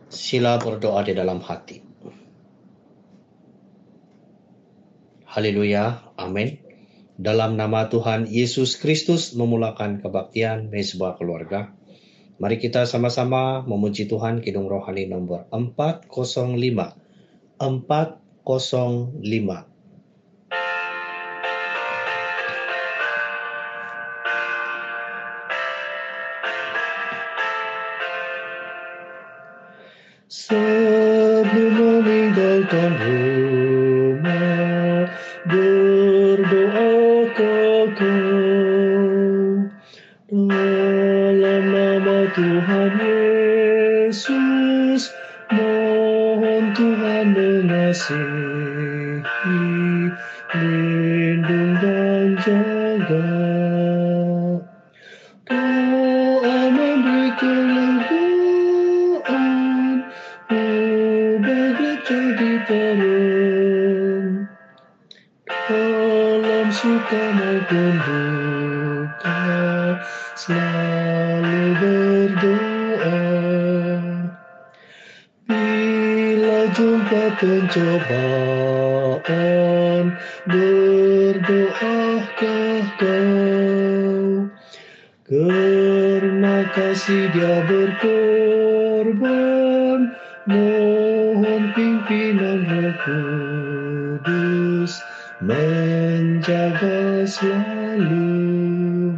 Sila berdoa di dalam hati. Haleluya, amin. Dalam nama Tuhan Yesus Kristus memulakan kebaktian Mezbah Keluarga. Mari kita sama-sama memuji Tuhan Kidung Rohani nomor 405. 405. Sebelum meninggalkan rumah, berdoakah kau dalam nama Tuhan Yesus, mohon Tuhan mengasihi, lindung dan jaga. Doa memberi kelegaan, gereja ditaruh dalam suka maupun duka, selalu berdoa. Bila jumpa pencobaan, berdoakah kau? Karena kasih Dia berkorban, mohon pimpinan Roh Kudus menjaga selalu.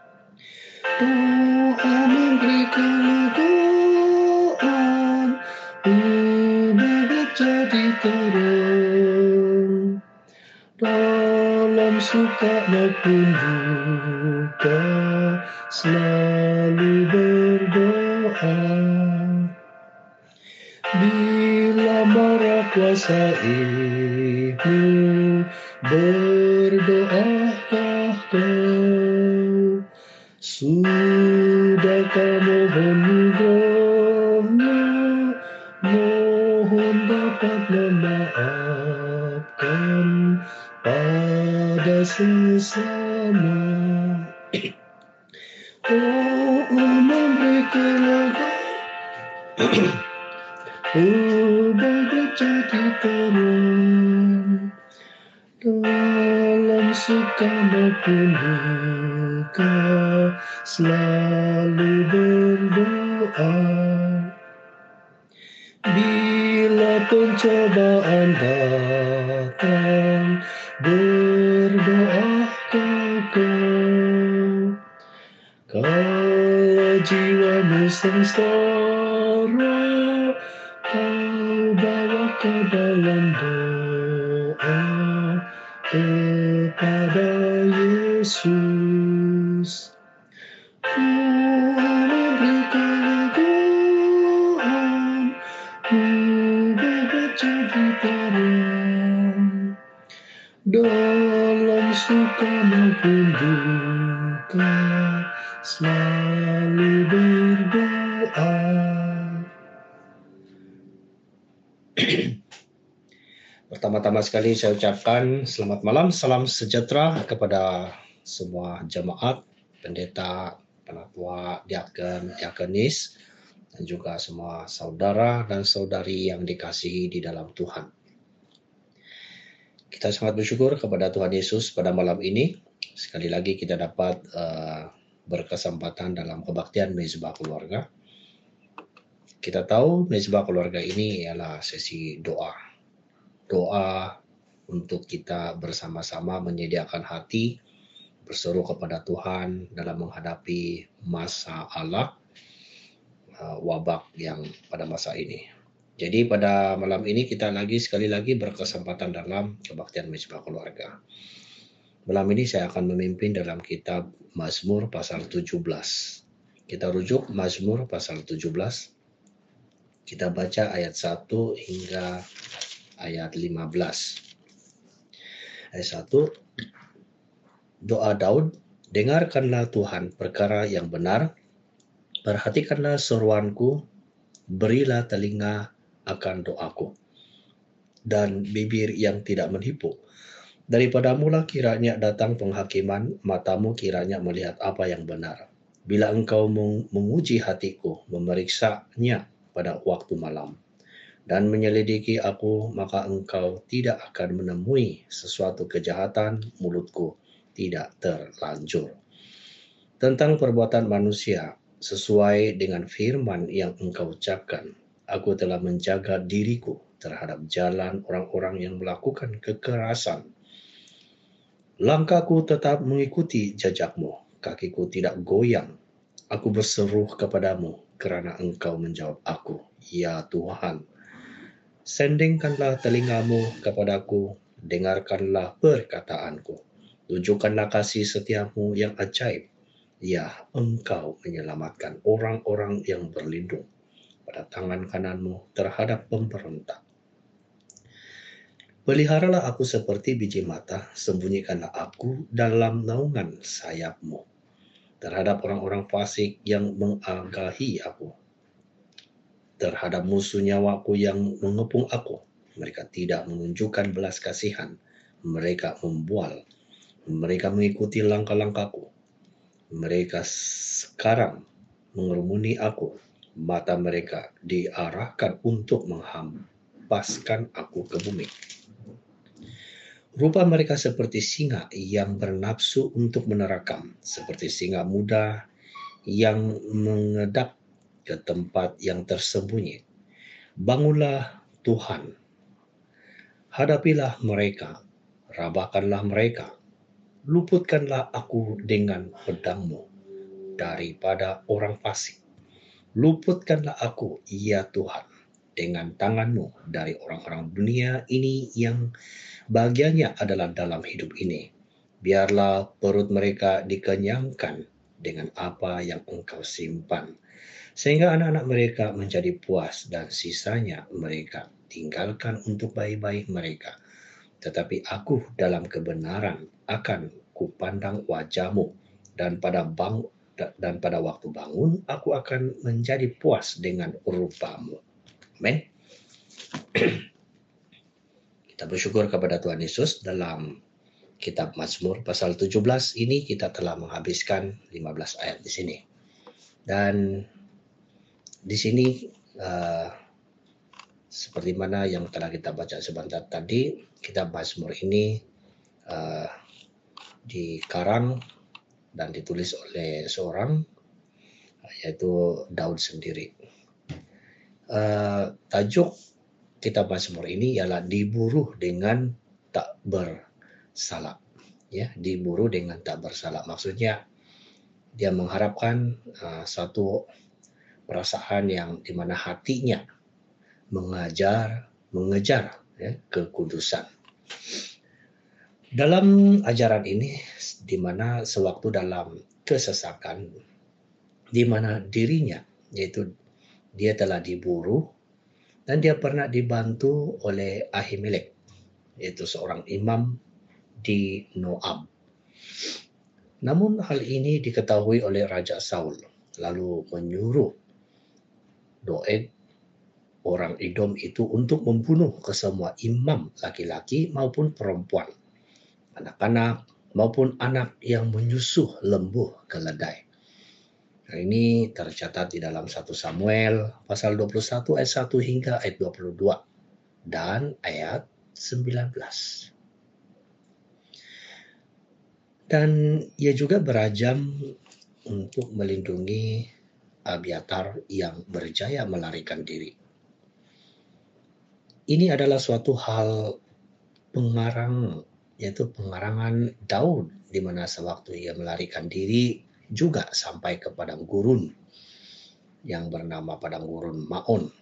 Doa memberi kelegaan, umat jadi terang dalam suka maupun duka, selalu berdoa. Bila marah kuasaimu, berdoakah kau? Sudahkah mohon nubuatnya, mohon dapat memaafkan pada sesama. Oh, memberi kelegaan, gereja ditaruh dalam suka maupun duka, selalu berdoa. Bila pencobaan datang, berdoakah kau? Kalau jiwamu sengsara, kau bawa ke dalam doa kepada Yesus. Memberi kelegaan, gereja ditaruh dalam suka maupun duka, selalu berdoa. Pertama-tama sekali saya ucapkan selamat malam, salam sejahtera kepada semua jemaat, pendeta, penatua, diaken, diakenis, dan juga semua saudara dan saudari yang dikasihi di dalam Tuhan. Kita sangat bersyukur kepada Tuhan Yesus pada malam ini. Sekali lagi kita dapat berkesempatan dalam kebaktian Mezbah Keluarga. Kita tahu Mezbah Keluarga ini ialah sesi doa. Doa untuk kita bersama-sama menyediakan hati, berseru kepada Tuhan dalam menghadapi masalah wabak yang pada masa ini. Jadi pada malam ini kita sekali lagi berkesempatan dalam kebaktian Mezbah Keluarga. Malam ini saya akan memimpin dalam kitab Mazmur pasal 17. Kita rujuk Mazmur pasal 17. Kita baca ayat 1 hingga ayat 15. Ayat 1, doa Daud, dengarkanlah Tuhan perkara yang benar, perhatikanlah seruanku, berilah telinga akan doaku, dan bibir yang tidak menipu. Daripadamulah kiranya datang penghakiman, matamu kiranya melihat apa yang benar. Bila engkau menguji hatiku, memeriksanya, pada waktu malam dan menyelidiki aku, maka engkau tidak akan menemui sesuatu kejahatan mulutku tidak terlanjur. Tentang perbuatan manusia, sesuai dengan firman yang engkau ucapkan, aku telah menjaga diriku terhadap jalan orang-orang yang melakukan kekerasan. Langkahku tetap mengikuti jejakmu, kakiku tidak goyang. Aku berseru kepadamu kerana engkau menjawab aku, ya Tuhan. Sendingkanlah telingamu kepadaku, dengarkanlah perkataanku. Tunjukkanlah kasih setiamu yang ajaib. Ya, engkau menyelamatkan orang-orang yang berlindung pada tangan kananmu terhadap pemberontak. Peliharalah aku seperti biji mata, sembunyikanlah aku dalam naungan sayapmu terhadap orang-orang fasik yang mengagahi aku, terhadap musuh nyawaku yang mengepung aku. Mereka tidak menunjukkan belas kasihan, mereka membual, mereka mengikuti langkah-langkahku. Mereka sekarang mengerumuni aku, mata mereka diarahkan untuk menghempaskan aku ke bumi. Rupa mereka seperti singa yang bernafsu untuk menerakam, seperti singa muda yang mengedap ke tempat yang tersembunyi. Bangunlah Tuhan, hadapilah mereka, rabahkanlah mereka, luputkanlah aku dengan pedangmu daripada orang fasik. Luputkanlah aku, ya Tuhan, dengan tanganmu dari orang-orang dunia ini yang bagiannya adalah dalam hidup ini. Biarlah perut mereka dikenyangkan dengan apa yang engkau simpan, sehingga anak-anak mereka menjadi puas dan sisanya mereka tinggalkan untuk bayi-bayi mereka. Tetapi aku dalam kebenaran akan kupandang wajahmu, dan pada waktu bangun aku akan menjadi puas dengan rupamu. Amin. Kita bersyukur kepada Tuhan Yesus. Dalam kitab Mazmur pasal 17 ini kita telah menghabiskan 15 ayat di sini. Dan di sini seperti mana yang telah kita baca sebentar tadi, kitab Mazmur ini dikarang dan ditulis oleh seorang, yaitu Daud sendiri. Tajuk kitab Mazmur ini ialah diburu dengan tak bersalah. Ya, diburu dengan tak bersalah. Maksudnya dia mengharapkan satu perasaan yang dimana hatinya mengejar ya, kekudusan. Dalam ajaran ini, di mana sewaktu dalam kesesakan, di mana dirinya, yaitu dia telah diburu dan dia pernah dibantu oleh Ahimelek, yaitu seorang imam di Moab. Namun hal ini diketahui oleh Raja Saul, lalu menyuruh Doeg, orang Edom itu, untuk membunuh kesemua imam laki-laki maupun perempuan, anak-anak maupun anak yang menyusuh lembu keledai. Nah, ini tercatat di dalam 1 Samuel pasal 21 ayat 1 hingga ayat 22 dan ayat 19. Dan ia juga berajam untuk melindungi Abiatar yang berjaya melarikan diri. Ini adalah suatu hal yaitu pengarangan Daud, di mana sewaktu ia melarikan diri juga sampai ke padang gurun yang bernama padang gurun Maon.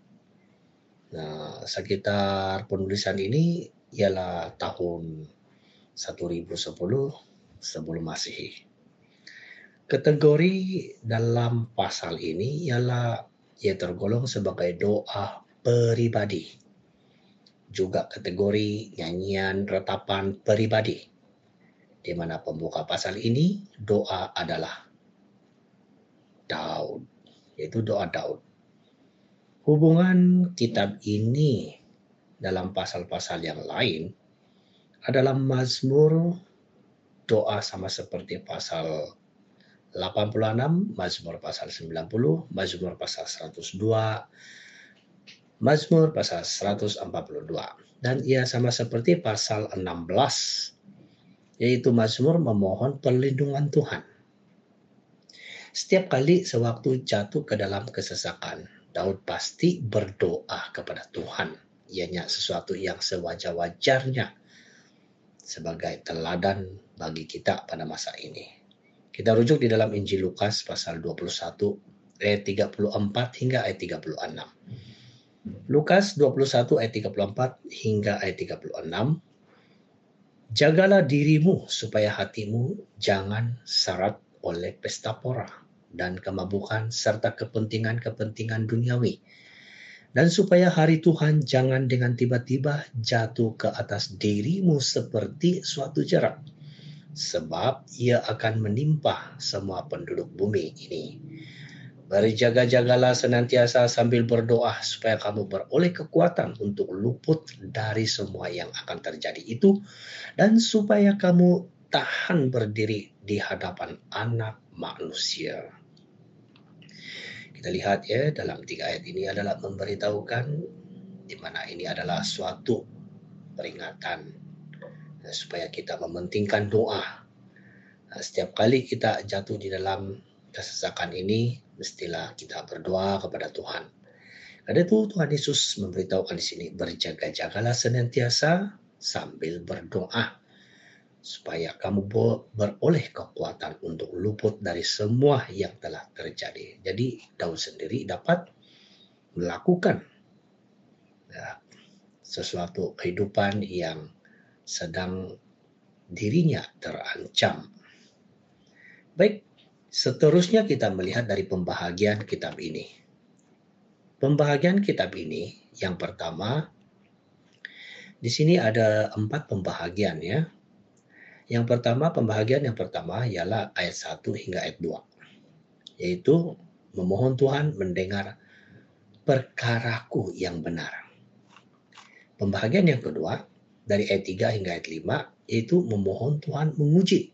Nah, sekitar penulisan ini ialah tahun 1010 sebelum Masehi. Kategori dalam pasal ini ialah ia tergolong sebagai doa pribadi. Juga kategori nyanyian ratapan pribadi, di mana pembuka pasal ini doa adalah Daud, yaitu doa Daud. Hubungan kitab ini dalam pasal-pasal yang lain adalah Mazmur, doa sama seperti pasal 86, Mazmur pasal 90, Mazmur pasal 102, Mazmur pasal 142. Dan ia sama seperti pasal 16, yaitu Mazmur memohon perlindungan Tuhan. Setiap kali sewaktu jatuh ke dalam kesesakan, Daud pasti berdoa kepada Tuhan. Ianya sesuatu yang sewajar-wajarnya sebagai teladan bagi kita pada masa ini. Kita rujuk di dalam Injil Lukas pasal 21 ayat 34 hingga ayat 36. Lukas 21 ayat 34 hingga ayat 36. Jagalah dirimu supaya hatimu jangan syarat oleh pesta pora dan kemabukan serta kepentingan-kepentingan duniawi. Dan supaya hari Tuhan jangan dengan tiba-tiba jatuh ke atas dirimu seperti suatu jerat. Sebab ia akan menimpa semua penduduk bumi ini. Berjaga-jagalah senantiasa sambil berdoa supaya kamu beroleh kekuatan untuk luput dari semua yang akan terjadi itu, dan supaya kamu tahan berdiri di hadapan Anak Manusia. Kita lihat ya, dalam 3 ayat ini adalah memberitahukan di mana ini adalah suatu peringatan supaya kita mementingkan doa. Setiap kali kita jatuh di dalam kesesakan ini, mestilah kita berdoa kepada Tuhan. Karena itu Tuhan Yesus memberitahukan di sini, berjaga-jagalah senantiasa sambil berdoa, supaya kamu beroleh kekuatan untuk luput dari semua yang telah terjadi. Jadi Daud sendiri dapat melakukan sesuatu kehidupan yang sedang dirinya terancam. Baik, seterusnya kita melihat dari pembahagian kitab ini. Pembahagian kitab ini yang pertama, di sini ada 4 pembahagian ya. Pembahagian yang pertama ialah ayat 1 hingga ayat 2. Yaitu memohon Tuhan mendengar perkaraku yang benar. Pembahagian yang kedua dari ayat 3 hingga ayat 5 yaitu memohon Tuhan menguji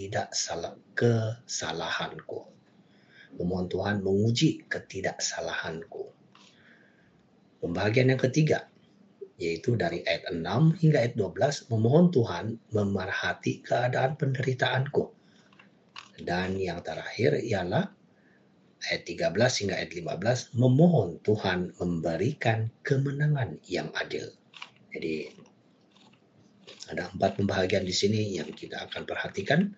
kesalahanku. Memohon Tuhan menguji ketidaksalahanku. Pembahagian yang ketiga yaitu dari ayat 6 hingga ayat 12, memohon Tuhan memerhati keadaan penderitaanku. Dan yang terakhir ialah ayat 13 hingga ayat 15, memohon Tuhan memberikan kemenangan yang adil. Jadi ada 4 pembahagian di sini yang kita akan perhatikan.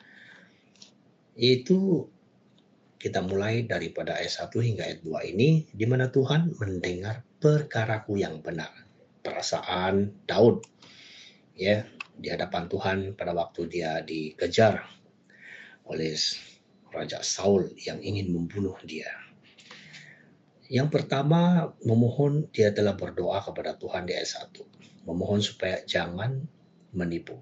Itu kita mulai daripada ayat 1 hingga ayat 2 ini, di mana Tuhan mendengar perkaraku yang benar. Perasaan Daud ya di hadapan Tuhan pada waktu dia dikejar oleh Raja Saul yang ingin membunuh dia. Yang pertama, memohon, dia telah berdoa kepada Tuhan di ayat 1. Memohon supaya jangan menipu.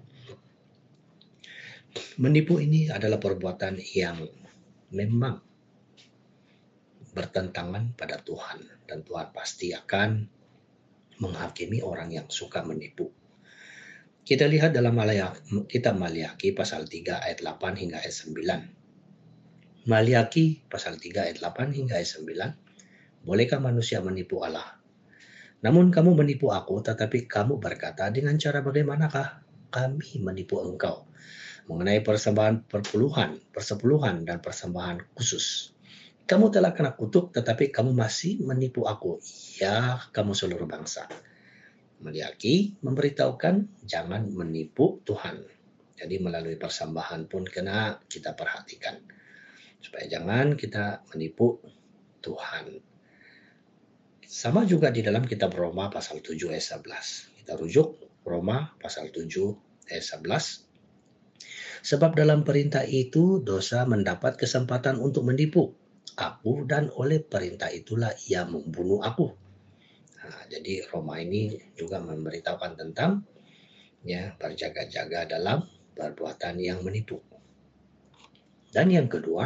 Menipu ini adalah perbuatan yang memang bertentangan pada Tuhan, dan Tuhan pasti akan menghakimi orang yang suka menipu. Kita lihat dalam kitab Maliaki pasal 3 ayat 8 hingga ayat 9. Maliaki pasal 3 ayat 8 hingga ayat 9. Bolehkah manusia menipu Allah? Namun kamu menipu aku, tetapi kamu berkata, dengan cara bagaimanakah kami menipu engkau? Mengenai persembahan persepuluhan dan persembahan khusus. Kamu telah kena kutuk, tetapi kamu masih menipu aku. Ya, kamu seluruh bangsa. Maliaki memberitahukan jangan menipu Tuhan. Jadi melalui persembahan pun kena kita perhatikan. Supaya jangan kita menipu Tuhan. Sama juga di dalam kitab Roma pasal 7 ayat 11. Kita rujuk Roma pasal 7 ayat 11. Sebab dalam perintah itu dosa mendapat kesempatan untuk menipu aku, dan oleh perintah itulah ia membunuh aku. Nah, jadi Roma ini juga memberitahukan tentang ya berjaga-jaga dalam perbuatan yang menipu. Dan yang kedua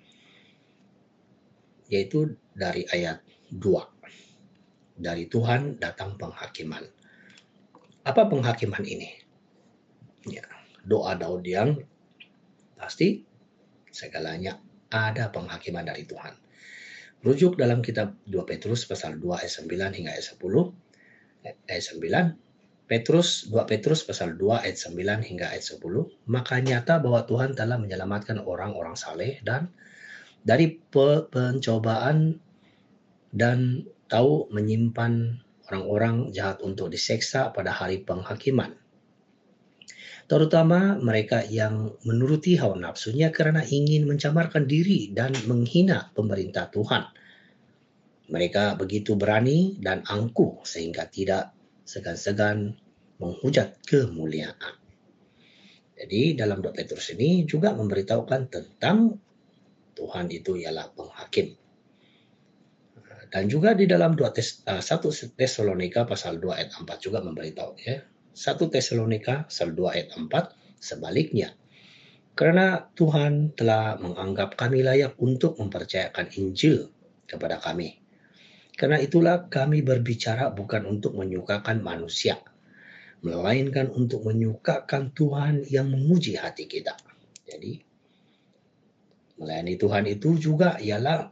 yaitu dari ayat 2. Dari Tuhan datang penghakiman. Apa penghakiman ini? Ya, doa Daud yang pasti segalanya ada penghakiman dari Tuhan. Rujuk dalam kitab 2 Petrus pasal 2 ayat 9 hingga ayat 10, ayat 9, 2 Petrus pasal 2 ayat 9 hingga ayat 10, maka nyata bahwa Tuhan telah menyelamatkan orang-orang saleh dan dari pencobaan dan tahu menyimpan orang-orang jahat untuk diseksa pada hari penghakiman. Terutama mereka yang menuruti hawa nafsunya karena ingin mencamarkan diri dan menghina pemerintah Tuhan. Mereka begitu berani dan angkuh sehingga tidak segan-segan menghujat kemuliaan. Jadi dalam 2 Petrus ini juga memberitahukan tentang Tuhan itu ialah penghakim. Dan juga di dalam 1 Tesalonika pasal 2 ayat 4 juga memberitahu ya. 1 Tesalonika pasal 2 ayat 4 sebaliknya. Karena Tuhan telah menganggap kami layak untuk mempercayakan Injil kepada kami. Karena itulah kami berbicara bukan untuk menyukakan manusia, melainkan untuk menyukakan Tuhan yang menguji hati kita. Jadi melayani Tuhan itu juga ialah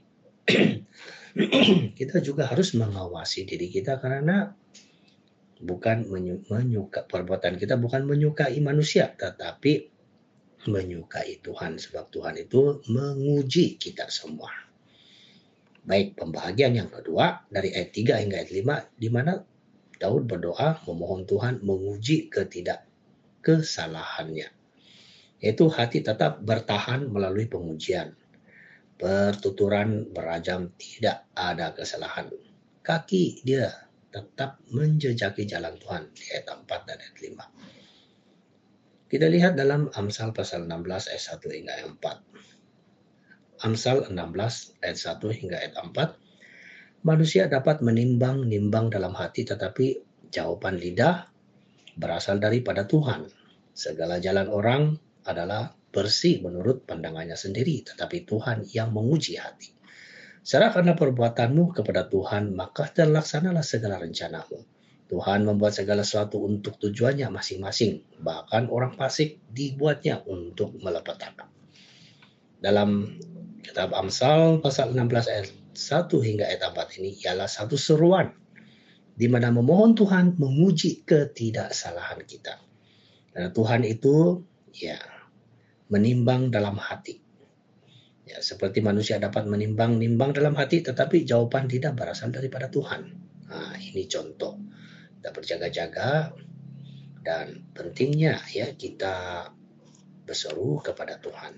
kita juga harus mengawasi diri kita karena bukan perbuatan kita bukan menyukai manusia, tetapi menyukai Tuhan, sebab Tuhan itu menguji kita semua. Baik, pembahagian yang kedua dari ayat 3 hingga ayat 5 di mana Daud berdoa memohon Tuhan menguji kesalahannya, yaitu hati tetap bertahan melalui pengujian. Pertuturan berajam tidak ada kesalahan. Kaki dia tetap menjejaki jalan Tuhan di ayat 4 dan ayat 5. Kita lihat dalam Amsal pasal 16 ayat 1 hingga ayat 4. Amsal 16 ayat 1 hingga ayat 4. Manusia dapat menimbang-nimbang dalam hati, tetapi jawaban lidah berasal daripada Tuhan. Segala jalan orang adalah bersih menurut pandangannya sendiri, tetapi Tuhan yang menguji hati. Serahkanlah perbuatanmu kepada Tuhan, maka terlaksanalah segala rencanamu. Tuhan membuat segala sesuatu untuk tujuannya masing-masing, bahkan orang fasik dibuatnya untuk malapetaka. Dalam kitab Amsal pasal 16 ayat 1 hingga ayat 4 ini ialah satu seruan di mana memohon Tuhan menguji ketidaksalahan kita. Karena Tuhan itu menimbang dalam hati. Ya, seperti manusia dapat menimbang-nimbang dalam hati, tetapi jawaban tidak berasal daripada Tuhan. Nah, ini contoh. Kita berjaga-jaga dan pentingnya ya kita berseru kepada Tuhan.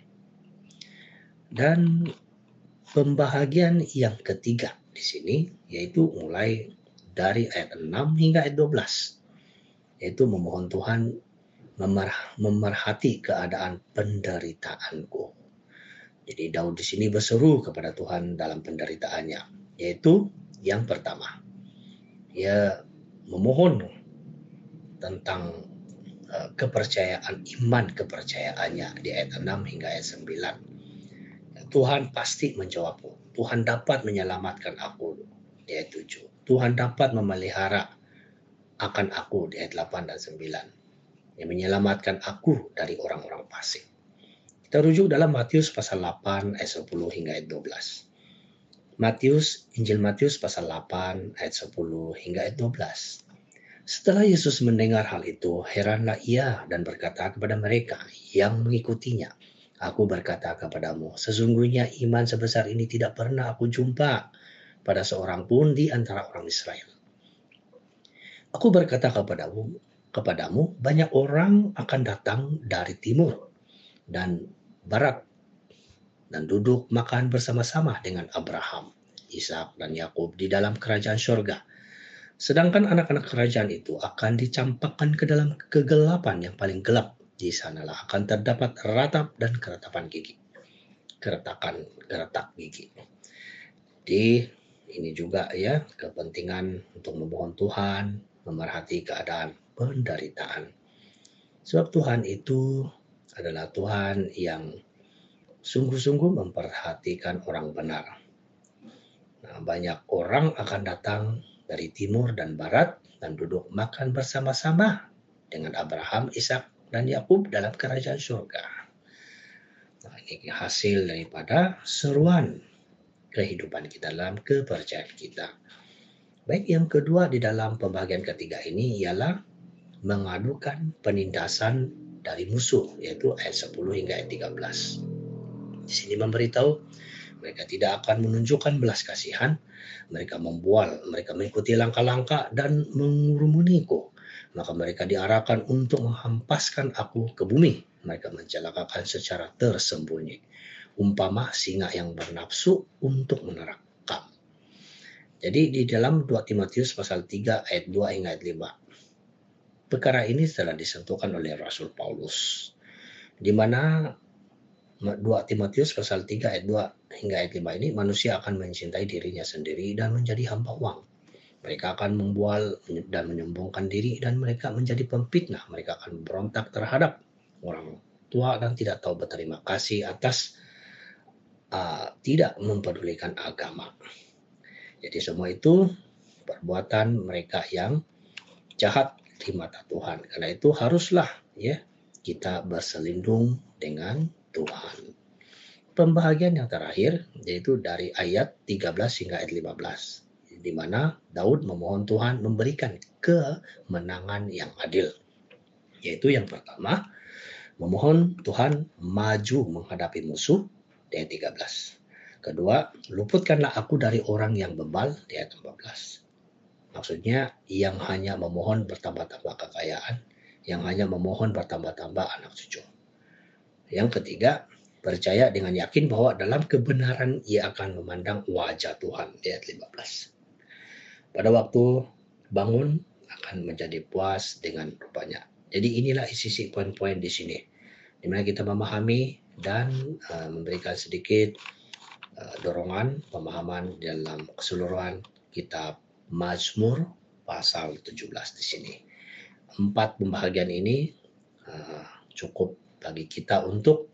Dan pembahagian yang ketiga di sini yaitu mulai dari ayat 6 hingga ayat 12, yaitu memohon Tuhan memerhati keadaan penderitaanku. Jadi Daud di sini berseru kepada Tuhan dalam penderitaannya, yaitu yang pertama, ia memohon tentang kepercayaannya di ayat 6 hingga ayat 9. Tuhan pasti menjawabku. Tuhan dapat menyelamatkan aku di ayat 7. Tuhan dapat memelihara akan aku di ayat 8 dan 9. Yang menyelamatkan aku dari orang-orang fasik. Kita rujuk dalam Matius pasal 8 ayat 10 hingga ayat 12. Injil Matius pasal 8 ayat 10 hingga ayat 12. Setelah Yesus mendengar hal itu, heranlah ia dan berkata kepada mereka yang mengikutinya, "Aku berkata kepadamu, sesungguhnya iman sebesar ini tidak pernah aku jumpa pada seorang pun di antara orang Israel. Aku berkata kepadamu, banyak orang akan datang dari timur dan barat dan duduk makan bersama-sama dengan Abraham, Ishak dan Yakub di dalam kerajaan surga. Sedangkan anak-anak kerajaan itu akan dicampakkan ke dalam kegelapan yang paling gelap. Di sanalah akan terdapat ratap dan gertak gigi." Jadi ini juga ya kepentingan untuk memohon Tuhan memerhati keadaan penderitaan. Sebab Tuhan itu adalah Tuhan yang sungguh-sungguh memperhatikan orang benar. Nah, banyak orang akan datang dari timur dan barat dan duduk makan bersama-sama dengan Abraham, Ishak, dan Yakub dalam kerajaan surga. Nah, ini hasil daripada seruan kehidupan kita dalam kepercayaan kita. Baik, yang kedua di dalam pembagian ketiga ini ialah mengadukan penindasan dari musuh, yaitu ayat 10 hingga ayat 13. Di sini memberitahu mereka tidak akan menunjukkan belas kasihan, mereka membual, mereka mengikuti langkah-langkah dan mengurumuniku. Maka mereka diarahkan untuk menghampaskan aku ke bumi. Mereka mencelakakan secara tersembunyi. Umpama singa yang bernafsu untuk menerkam. Jadi di dalam 2 Timotius pasal 3 ayat 2 hingga ayat 5. Perkara ini telah disentuhkan oleh Rasul Paulus, di mana 2 Timotius pasal 3 ayat 2 hingga ayat 5 ini manusia akan mencintai dirinya sendiri dan menjadi hamba uang. Mereka akan membual dan menyombongkan diri dan mereka menjadi pemfitnah. Mereka akan berontak terhadap orang tua dan tidak tahu berterima kasih atas tidak mempedulikan agama. Jadi semua itu perbuatan mereka yang jahat di mata Tuhan. Karena itu haruslah kita berselindung dengan Tuhan. Pembahagian yang terakhir yaitu dari ayat 13 hingga ayat 15, di mana Daud memohon Tuhan memberikan kemenangan yang adil. Yaitu yang pertama, memohon Tuhan maju menghadapi musuh di ayat 13. Kedua, luputkanlah aku dari orang yang bebal di ayat 14. Maksudnya yang hanya memohon bertambah-tambah kekayaan, yang hanya memohon bertambah-tambah anak cucu. Yang ketiga, percaya dengan yakin bahwa dalam kebenaran ia akan memandang wajah Tuhan di ayat 15. Pada waktu bangun akan menjadi puas dengan rupanya. Jadi inilah isi poin-poin di sini, di mana kita memahami dan memberikan sedikit dorongan pemahaman dalam keseluruhan kitab Mazmur pasal 17 di sini. 4 pembahagian ini cukup bagi kita untuk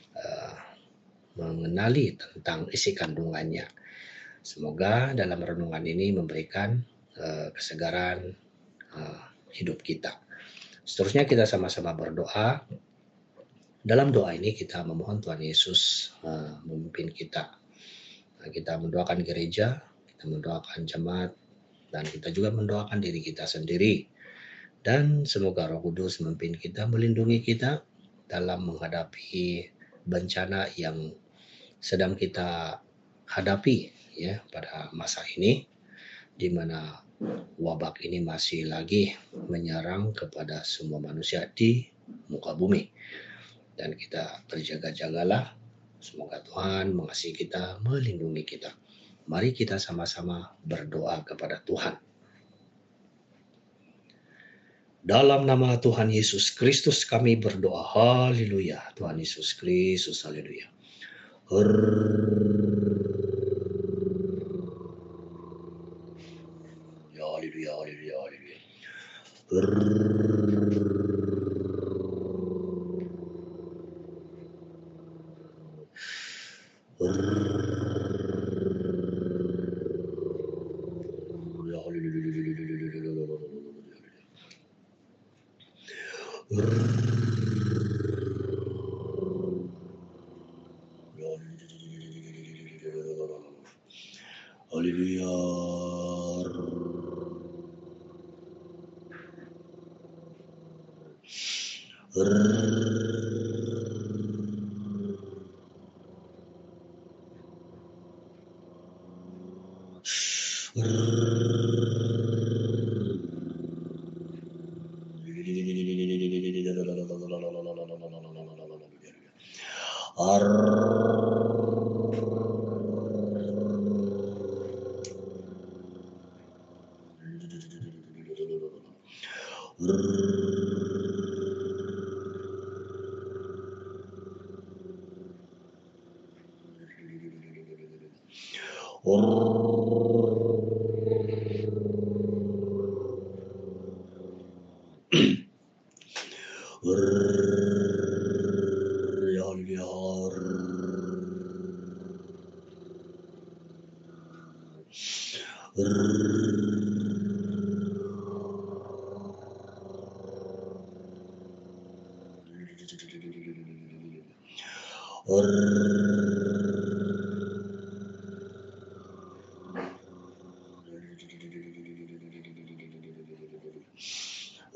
mengenali tentang isi kandungannya. Semoga dalam renungan ini memberikan kesegaran hidup kita. Seterusnya kita sama-sama berdoa. Dalam doa ini kita memohon Tuhan Yesus memimpin kita. Kita mendoakan gereja, kita mendoakan jemaat, dan kita juga mendoakan diri kita sendiri. Dan semoga Roh Kudus memimpin kita, melindungi kita dalam menghadapi bencana yang sedang kita hadapi pada masa ini, di mana wabak ini masih lagi menyerang kepada semua manusia di muka bumi. Dan kita berjaga-jagalah. Semoga Tuhan mengasihi kita, melindungi kita. Mari kita sama-sama berdoa kepada Tuhan. Dalam nama Tuhan Yesus Kristus kami berdoa. Haleluya. Tuhan Yesus Kristus, haleluya. Haleluya, haleluya, haleluya. Haleluya.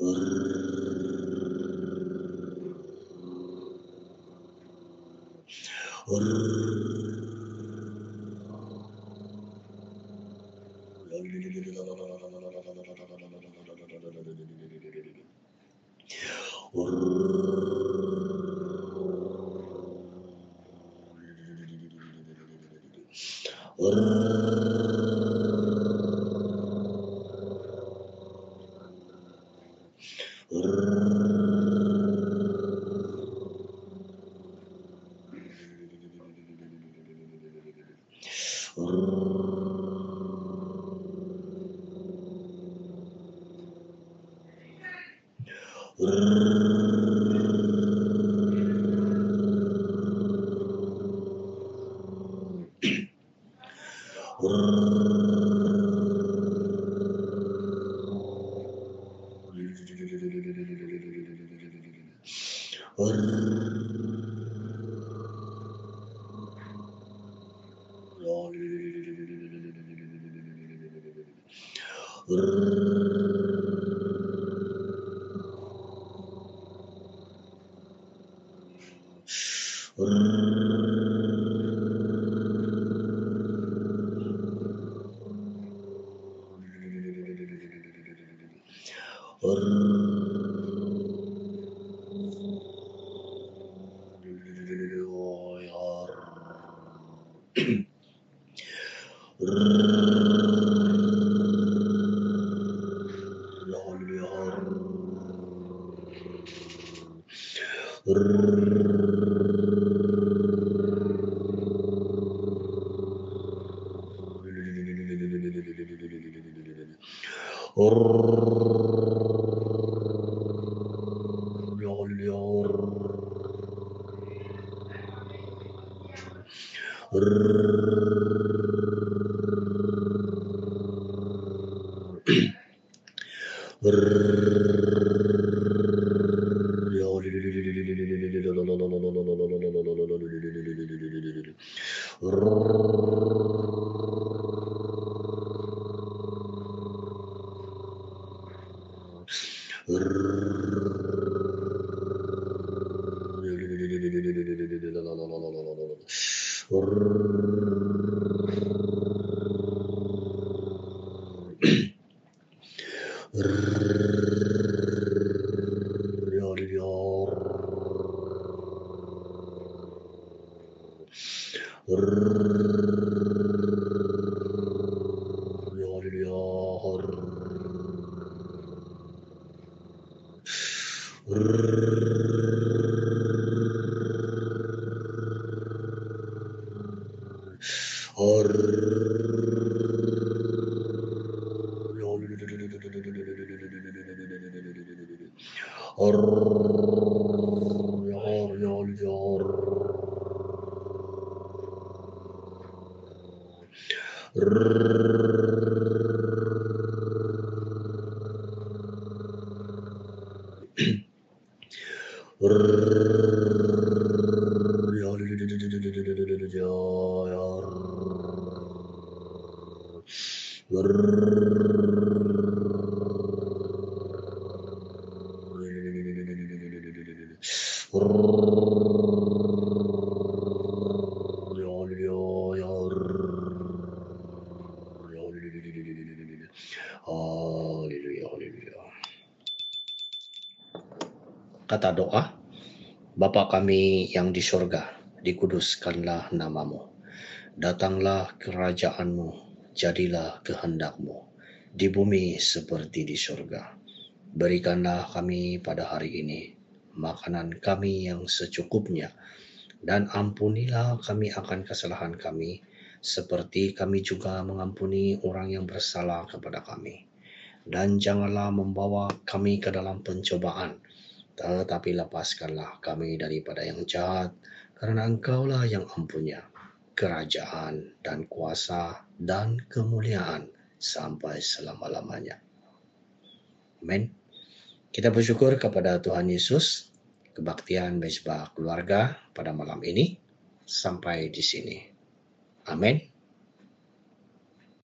Haleluya, haleluya. Kata doa, Bapa kami yang di surga, dikuduskanlah namamu. Datanglah kerajaanmu, jadilah kehendakmu, di bumi seperti di surga. Berikanlah kami pada hari ini makanan kami yang secukupnya, dan ampunilah kami akan kesalahan kami, seperti kami juga mengampuni orang yang bersalah kepada kami. Dan janganlah membawa kami ke dalam pencobaan, tetapi lepaskanlah kami daripada yang jahat, karena Engkaulah yang mempunyai kerajaan dan kuasa dan kemuliaan sampai selama-lamanya. Amin. Kita bersyukur kepada Tuhan Yesus. Kebaktian Mezbah Keluarga pada malam ini sampai di sini. Amin.